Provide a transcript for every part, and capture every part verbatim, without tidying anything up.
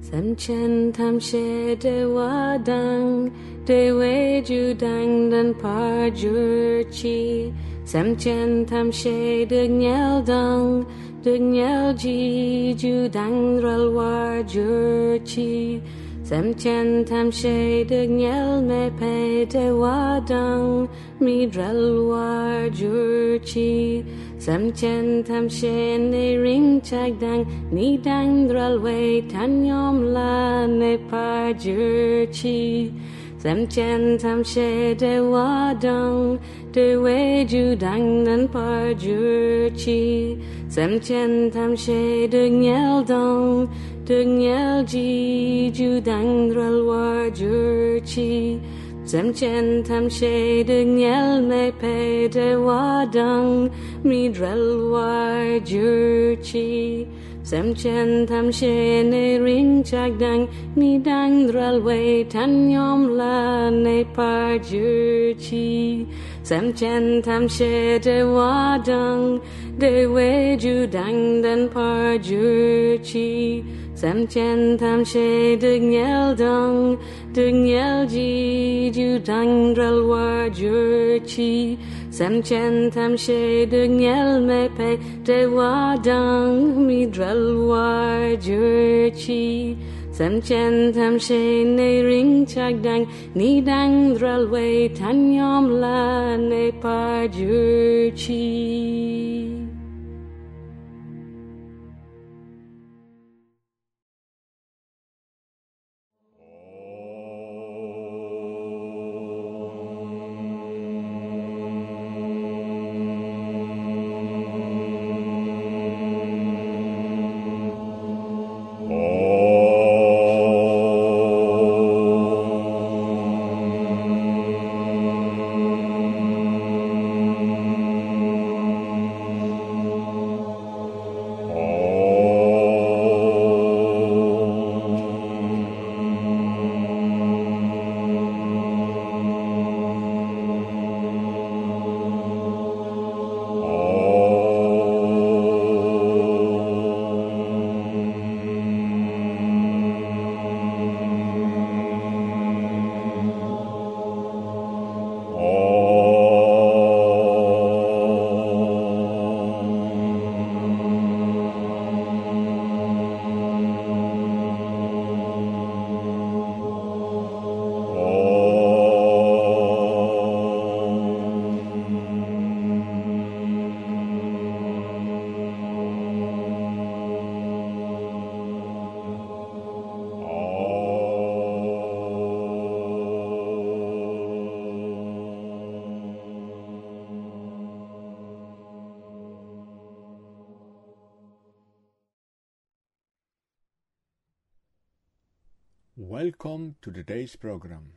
Samchen tam she de wadang, de we ju dang dan par jur chi. Samchen tam she de nyel dang, de nyel ji ju dang ral war jur chi. Samchen tam she de nyel me pe de wadang, mi dral war jur chi. Samchen tam she ne ring chag dang, ni dang dral we tan yom la ne par jur chi. Samchen tam she de wadang, de we ju dang dan par jur chi. Samchen tam she de nyel dang, de nyel ji ju dang dral war jur chi. Samchen tam she de nyel me pe de wadang, mi dral war jur chi. Samchen tam she ne ring chag dang, ni dang dral we tan yom la ne par jur chi. Samchen tam she de wadang, de we ju dang dan par jur chi. Samchen tam she de nyel dang, de nyel ji ju dang dral war jur chi. Samchen tam she de nyel me pe de wadang, mi dral war jur chi. Samchen tam she ne ring chag dang, ni dang dral we tan yom la ne par jur chi. Welcome to today's program.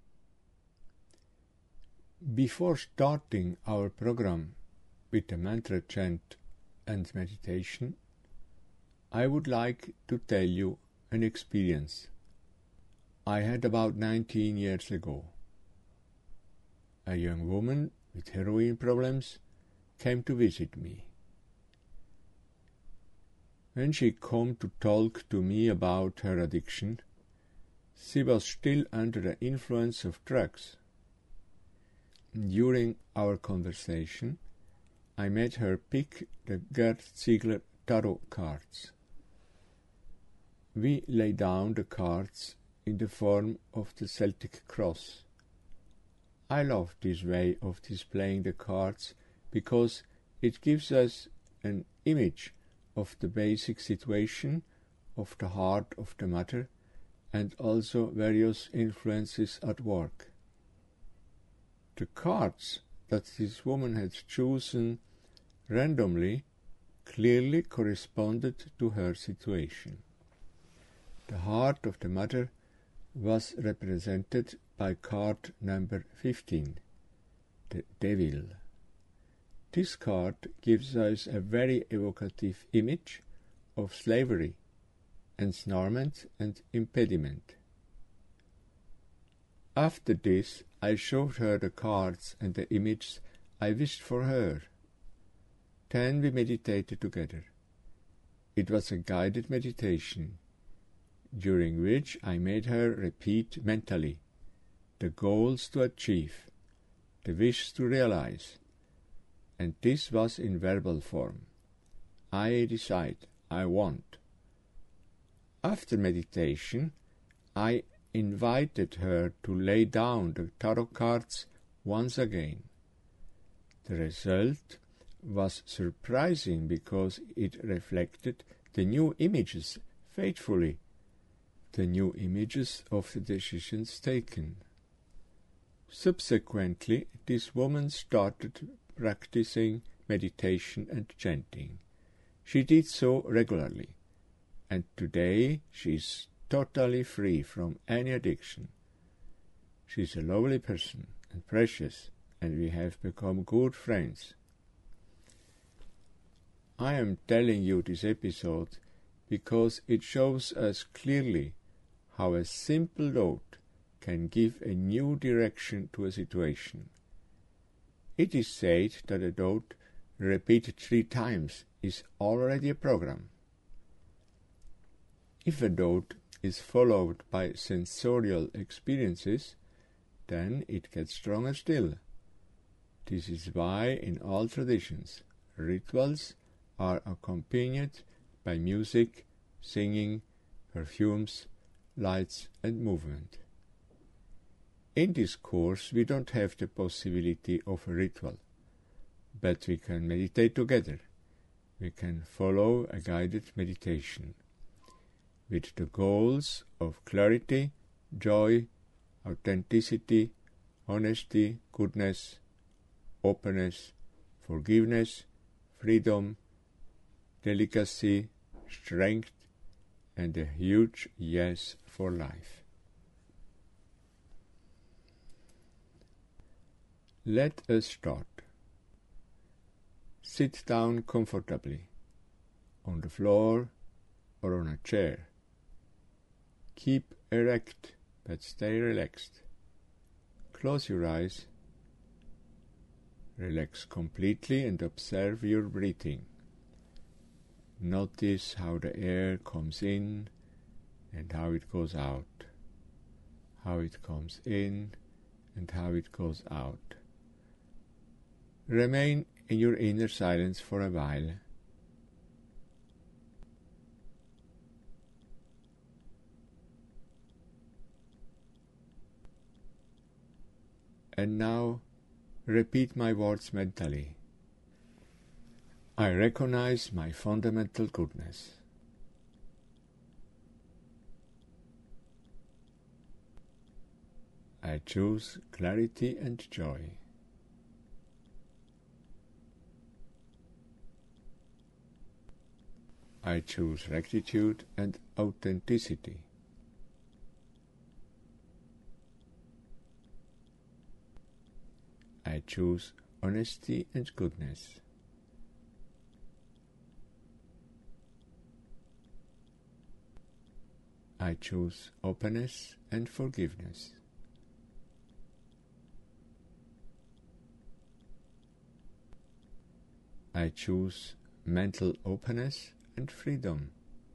Before starting our program with the mantra chant and meditation, I would like to tell you an experience I had about nineteen years ago. A young woman with heroin problems came to visit me. When she came to talk to me about her addiction, she was still under the influence of drugs. During our conversation, I made her pick the Gerd Ziegler tarot cards. We lay down the cards in the form of the Celtic cross. I love this way of displaying the cards because it gives us an image of the basic situation of the heart of the matter and also various influences at work. The cards that this woman had chosen randomly clearly corresponded to her situation. The heart of the matter was represented by card number fifteen, the Devil. This card gives us a very evocative image of slavery, ensnarement and impediment. After this, I showed her the cards and the images I wished for her. Then we meditated together. It was a guided meditation. during which I made her repeat mentally the goals to achieve, the wish to realize, and this was in verbal form. I decide, I want. After meditation, I invited her to lay down the tarot cards once again. The result was surprising because it reflected the new images faithfully, the new images of the decisions taken. Subsequently, this woman started practicing meditation and chanting. She did so regularly, and today she is totally free from any addiction. She is a lovely person and precious, and we have become good friends. I am telling you this episode because it shows us clearly how a simple note can give a new direction to a situation. It is said that a note repeated three times is already a program. If a note is followed by sensorial experiences, then it gets stronger still. This is why in all traditions, rituals are accompanied by music, singing, perfumes, lights and movement. In this course we don't have the possibility of a ritual, but we can meditate together. We can follow a guided meditation with the goals of clarity, joy, authenticity, honesty, goodness, openness, forgiveness, freedom, delicacy, strength, and a huge yes for life. Let us start. Sit down comfortably, on the floor or on a chair. Keep erect, but stay relaxed. Close your eyes. Relax completely and observe your breathing. Notice how the air comes in and how it goes out, how it comes in and how it goes out. Remain in your inner silence for a while. And now repeat my words mentally. I recognize my fundamental goodness. I choose clarity and joy. I choose rectitude and authenticity. I choose honesty and goodness. I choose openness and forgiveness. I choose mental openness and freedom.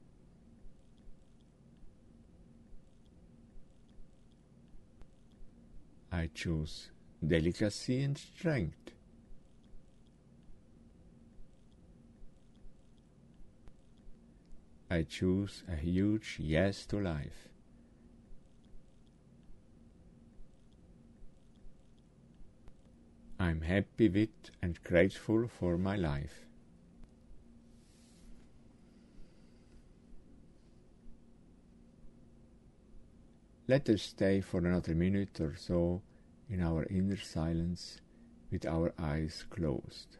I choose delicacy and strength. I choose a huge yes to life. I'm happy with and grateful for my life. Let us stay for another minute or so in our inner silence with our eyes closed.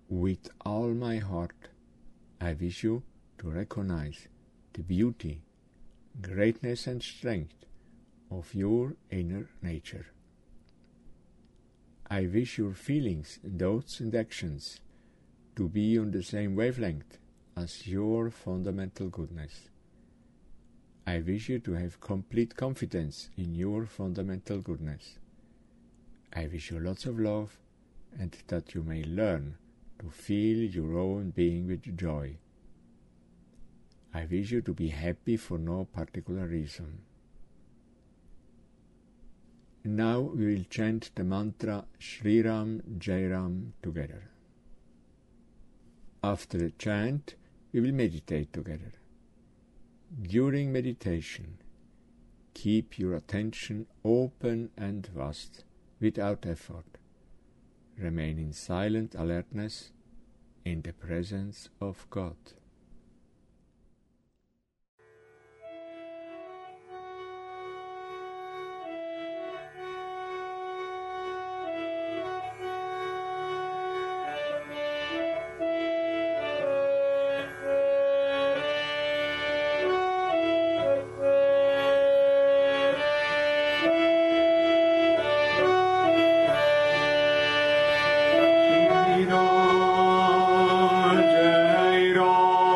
With all my heart, I wish you to recognize the beauty, greatness and strength of your inner nature. I wish your feelings, thoughts and actions to be on the same wavelength as your fundamental goodness. I wish you to have complete confidence in your fundamental goodness. I wish you lots of love and that you may learn to feel your own being with joy. I wish you to be happy for no particular reason. Now we will chant the mantra Shri Ram Jai Ram together. After the chant, we will meditate together. During meditation, keep your attention open and vast, without effort. Remain in silent alertness in the presence of God. Jai Ram,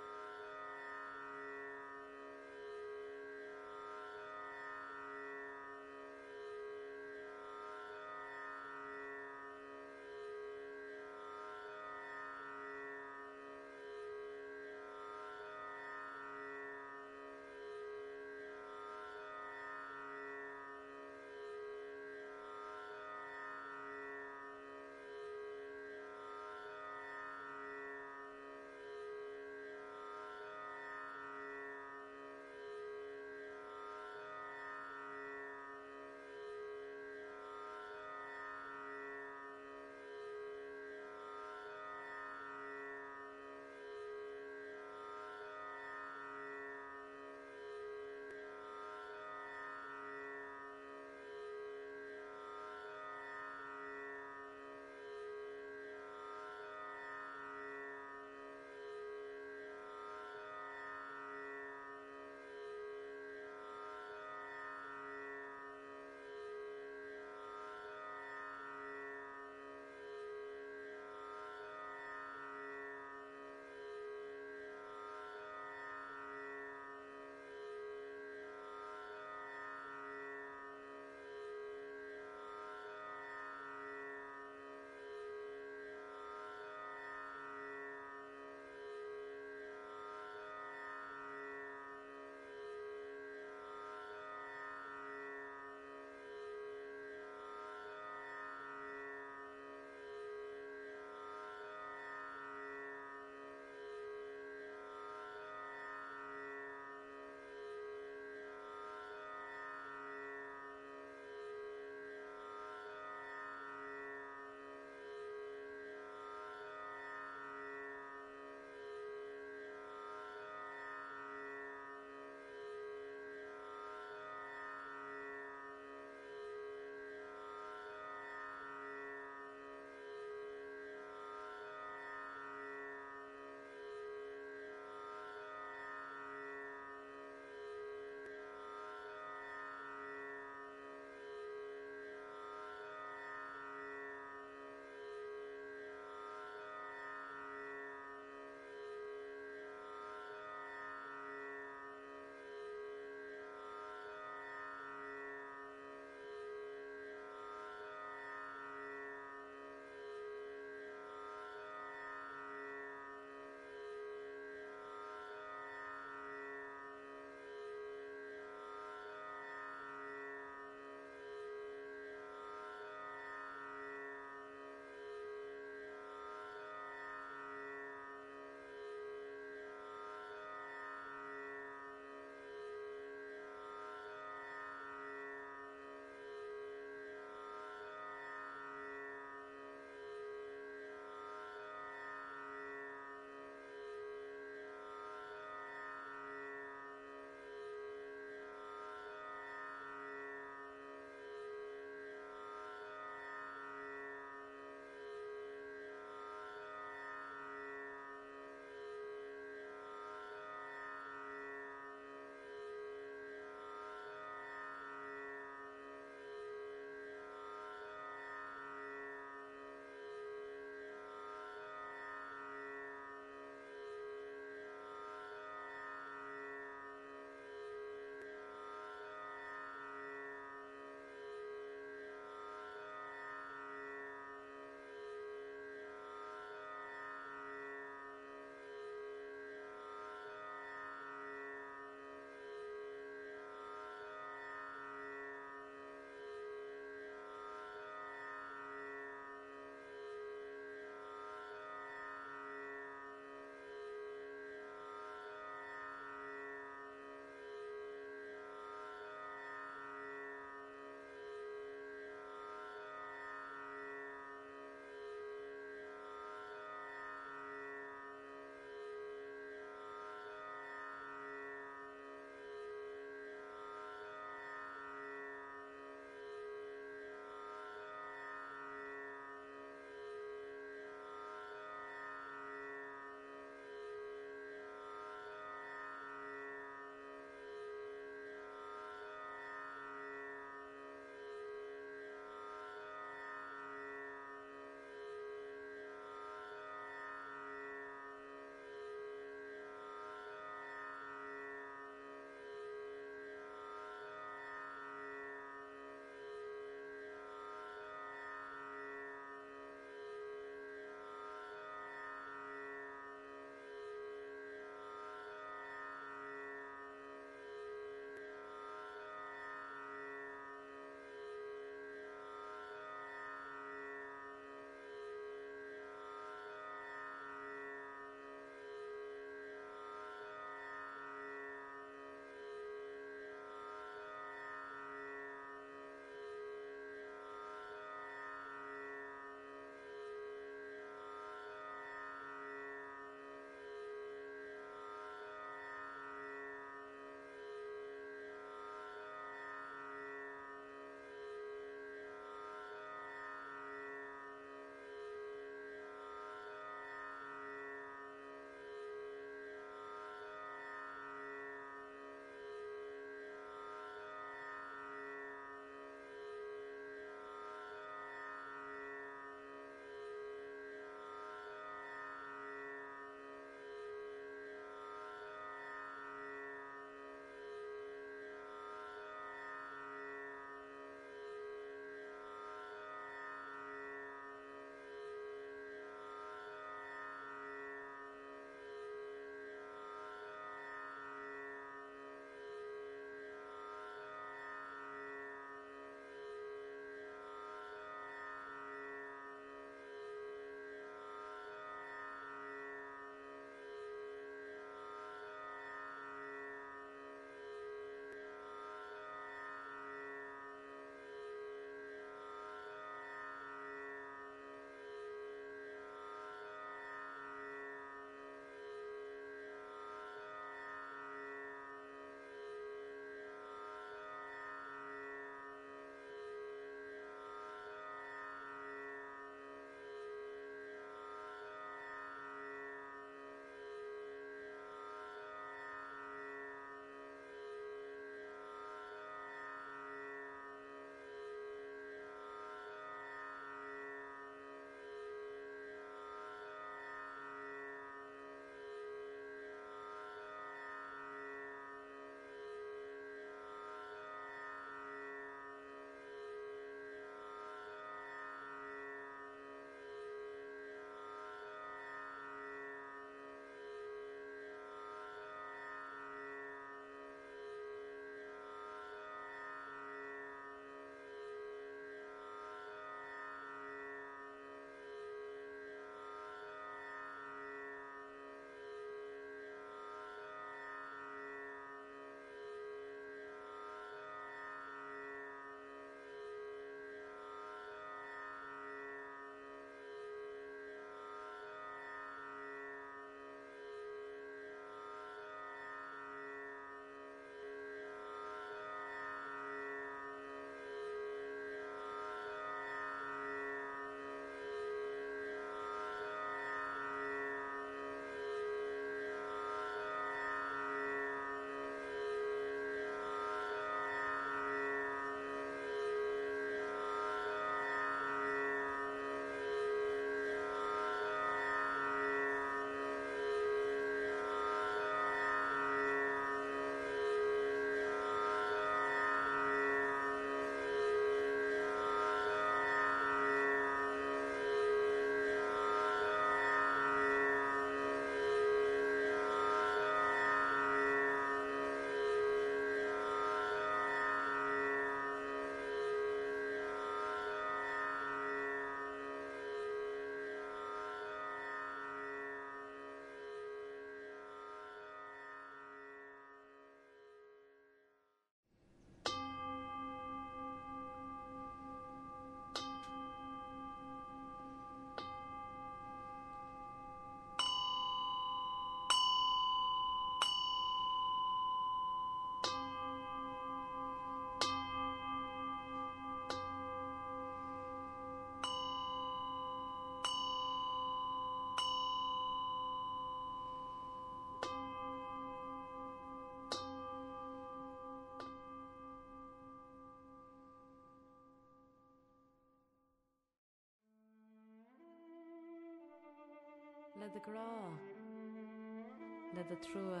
Le de gra, le de trua,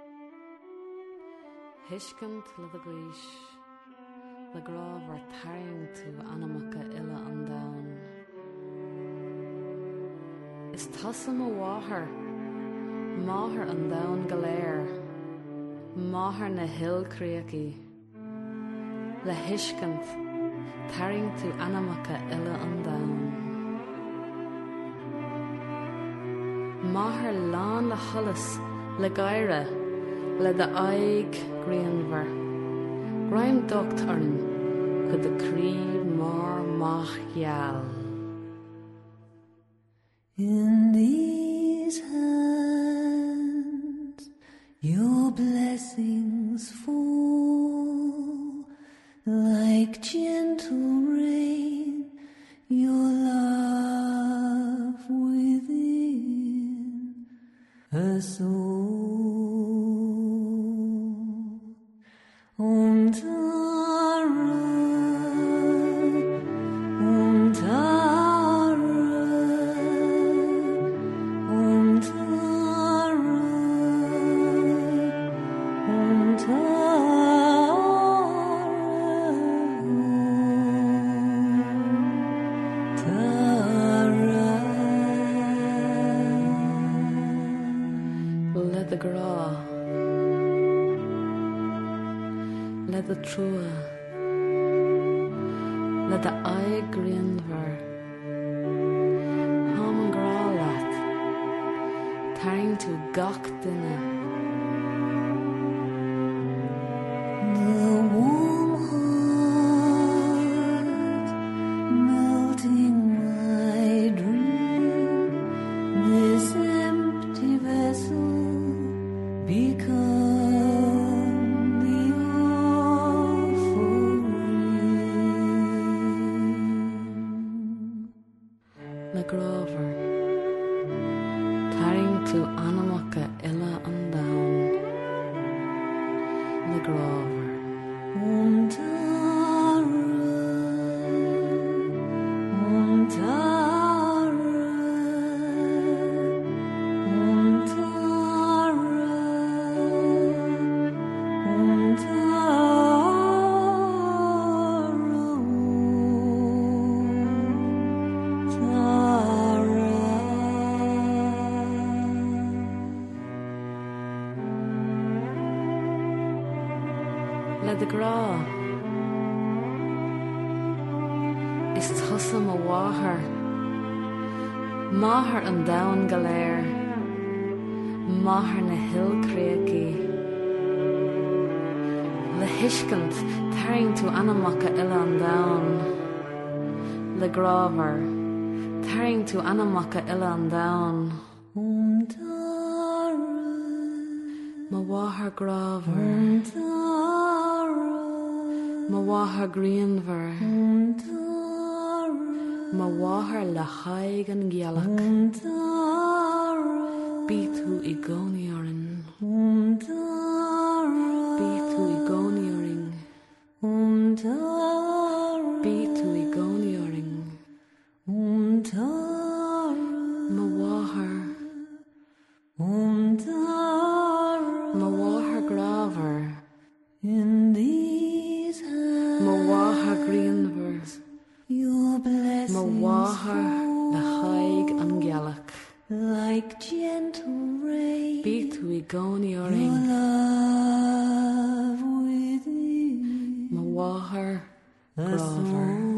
hiskant le de gwish, le gra var taring to anamaka illa an down. Is tassam a wahar, mahar an down galair, mahar na hill creaky, le hiskant, taring to anamaka illa an down. Mahar lan le hullis, le gaira, le de aig greenver. Grime docht arn, could the cree mar mach yal. In these hands, your blessings fall like gentle rain, your love within a soul. Om Tara, Om Tara, Om Tara, Om Tara, Tara. Let the gra, let the trua, let the eye greenver. Ham an gra lat, taring to gach dinner. The warm heart melting my dream, this empty vessel become the offering. Le grover, taring to anamaka illa an down. Le grover. Om Tara, Om Tara, Om Tara, Om Tara, Le de gra is tussam a wahar, mahar an down galair, mahar na hill creaky, le hiskant taring to anamaka illa an down, le graver taring to anamaka illa an down, Om Tara, ma wahar graver, Om Tara, ma wahar greenver, Om Tara, ma wahar le haig an gialach, Om Tara, beathu I goniorin, Om Tara, beathu I gonioring, Om Tara, beathu I gonioring, Om Tara, ma wahar, Om Tara. ma wahar graver, In these hands, ma wahar greenver, your ma blessings wahar le haig fall an gialach, like gentle rain, beathu I your gonioring, love within ma wahar a graver. soul.